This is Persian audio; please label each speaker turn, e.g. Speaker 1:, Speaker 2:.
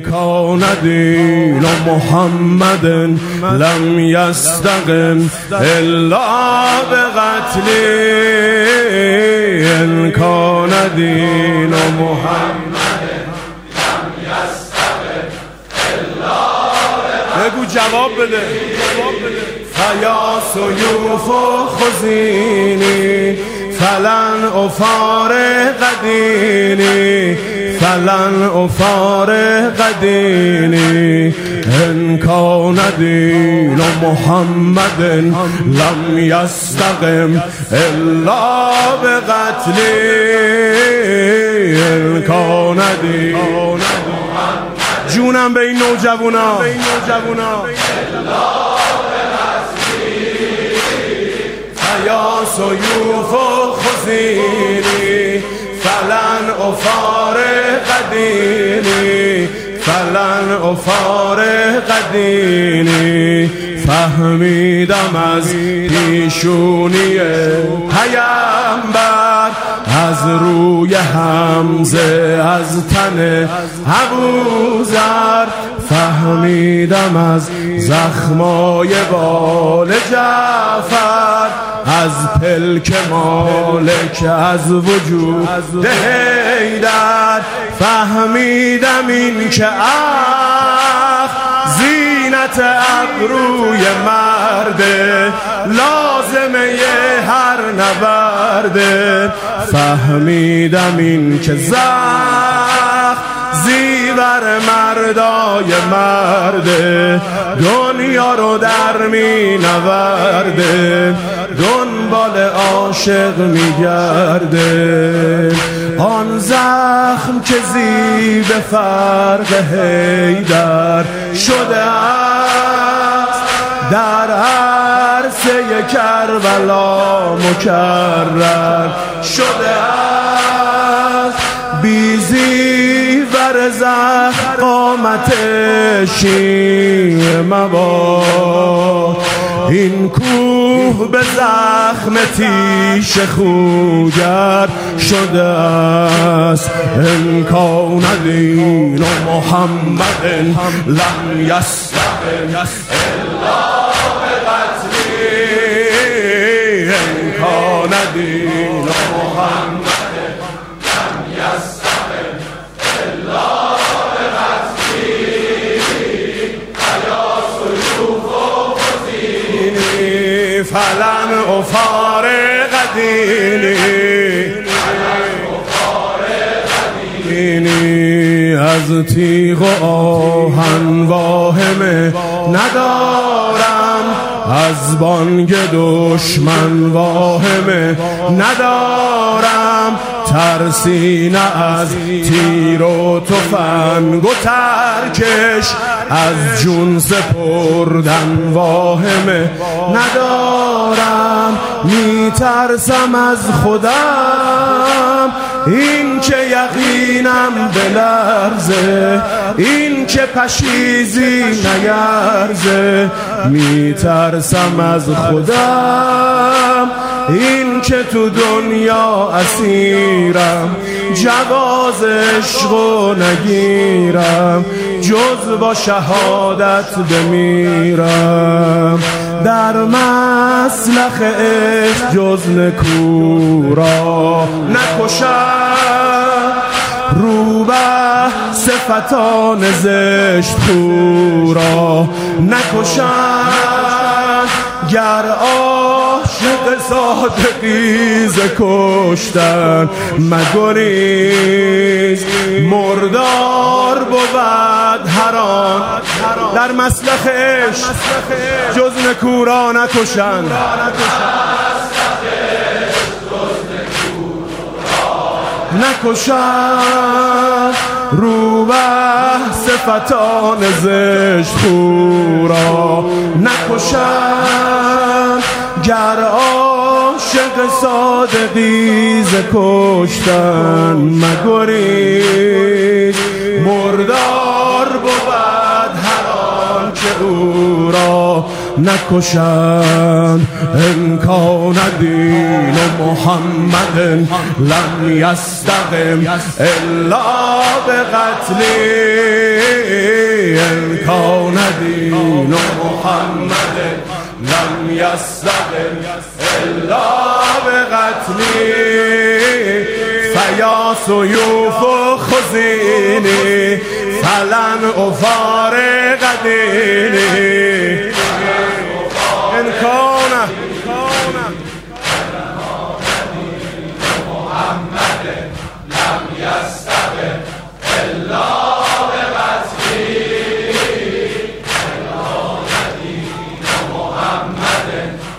Speaker 1: كان دين محمد لم يستقم إلا بقتله إن كان دين محمد لم يستقم إلا بقتله بگو جواب بده فیا سیوف خزینی فلن افارق دینی فلن افارق دینی ان کان دین محمد لم یستقم الا بقتلی ان کان دین جونم به این نوجوانا یا سیوف خزینی فلن افارق دینی فلن افارق دینی فهمیدم از پیشونی پیامبر از روی حمزه از تن ابوذر فهمیدم از زخمای بال جعفر از پلک مالک از وجود حیدر فهمیدم این که زینت ابروی مرده لازمه هر نبرده فهمیدم این که زیور مردای مرده دنیا رو در می نورده دنبال عاشق می گرده آن زخم که زیب فرق حیدر شده است در عرصه کربلا مکرر شده است بیزی ور زخم قامت شیر مباد این کوه به زخم تیش خوگر شده است ان کان دین محمد لم یستقم الا بقتله ان کان دین محمد لم یستقم الا فلن افارق دینی از تیغ و آهن واهمه ندارم از بانگ دشمن واهمه ندارم ترسی نه از تیر و تفنگ و ترکش از جون سپردن واهمه ندارم میترسم از خودم این که یقینم بلرزه این که پشیزی نیرزه میترسم از خودم این که تو دنیا اسیرم جواز عشقو نگیرم جز با شهادت بمیرم در مسلخ عشق جز نکورا نکشم روبه صفتان زشت خورا نکشم گر عاشق صادقی ز کشتن مگریز مردار بود هر آن در مسلخ عشق جز نکورا نکشن نکشن روبه صفتان زشت خورا نکشن گر عاشق صادقی ز کشتن مگریز مردار بود هر آن که او را نکشن ان کان دین محمد لم یستقم الا بقتله كان دين محمد لم يستقم إلا بقتلي فيا سيوف خزيني فلن أفارق ديني إن كان محمد لم يستقم إلا بقتلي فيا دين محمد